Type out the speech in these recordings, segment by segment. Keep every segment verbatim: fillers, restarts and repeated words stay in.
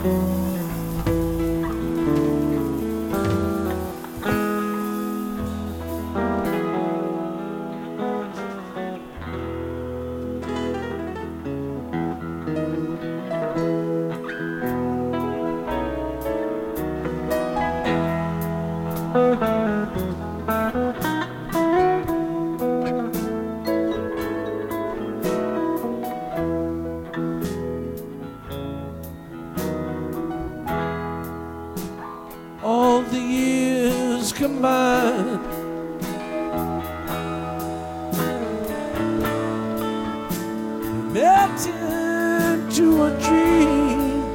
All the years combined melted to a dream.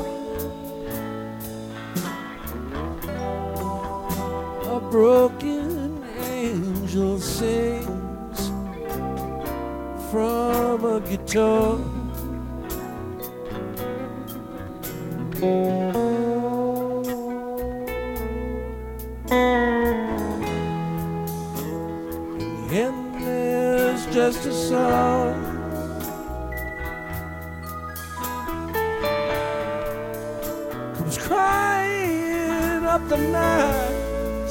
A broken angel sings from a guitar. And there's just a song comes crying up the night,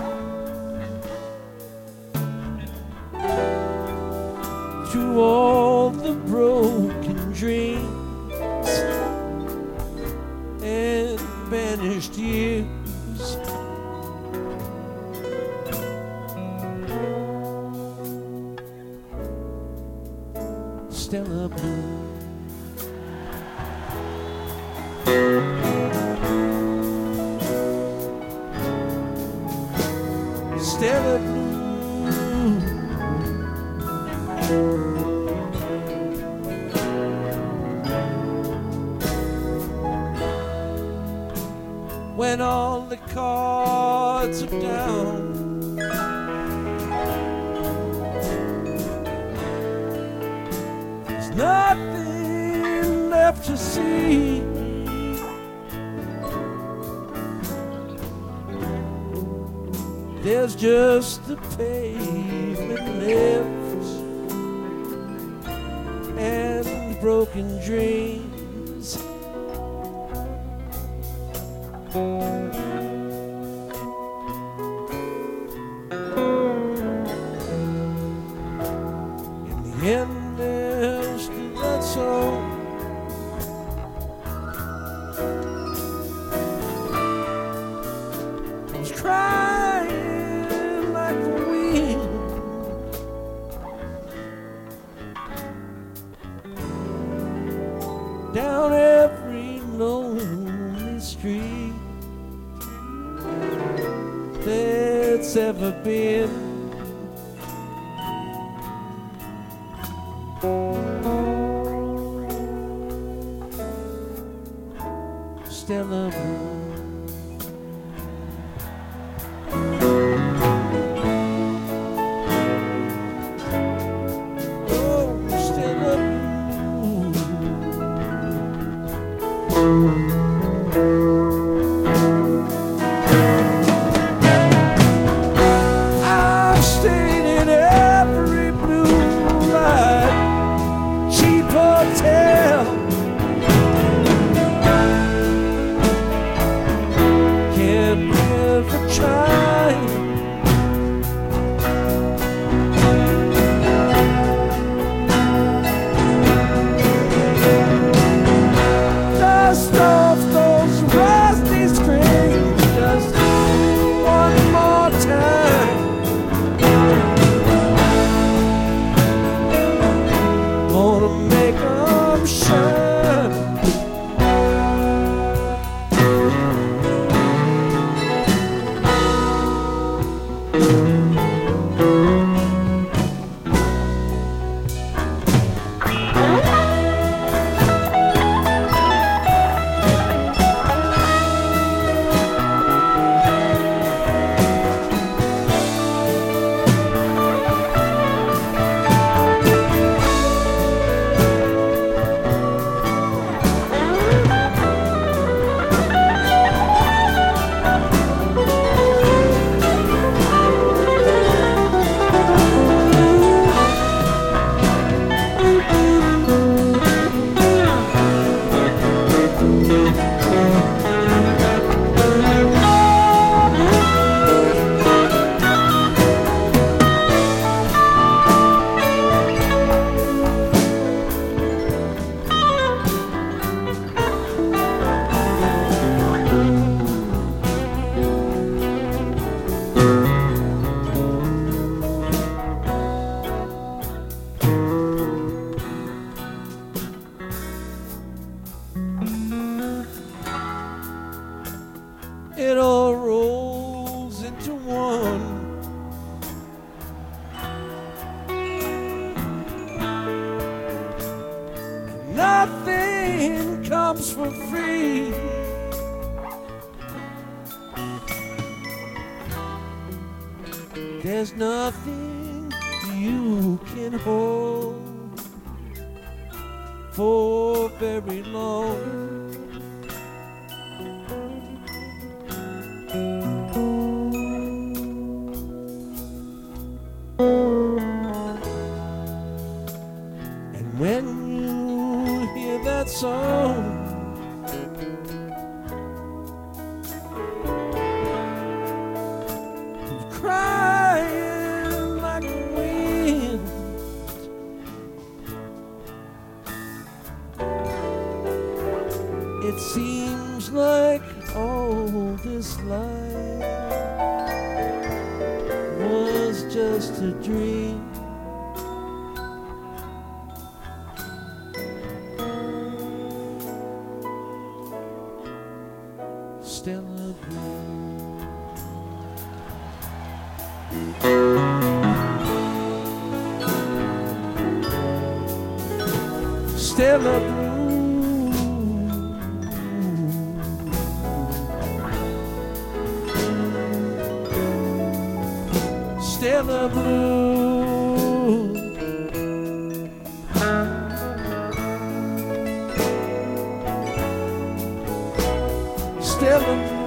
to all the broken dreams and vanished years. Stella Blue. Stella Blue. When all the cards are down, nothing left to see. There's just the pavement left and broken dreams. In the end, there's still that song was crying like the wind. Down every lonely street that's ever been. Stella Blue. Oh, Stella Blue. I've stayed in every blue light, cheap hotel. For trying, dust off those rusty screens just one more time. Gonna make them shine. it all rolls into one. Nothing comes for free. There's nothing you can hold for very long. And when you hear that song, crying like the wind, it seems like all this life was just a dream. Stella Blue. Stella Blue. Stella Blue. Stella Blue.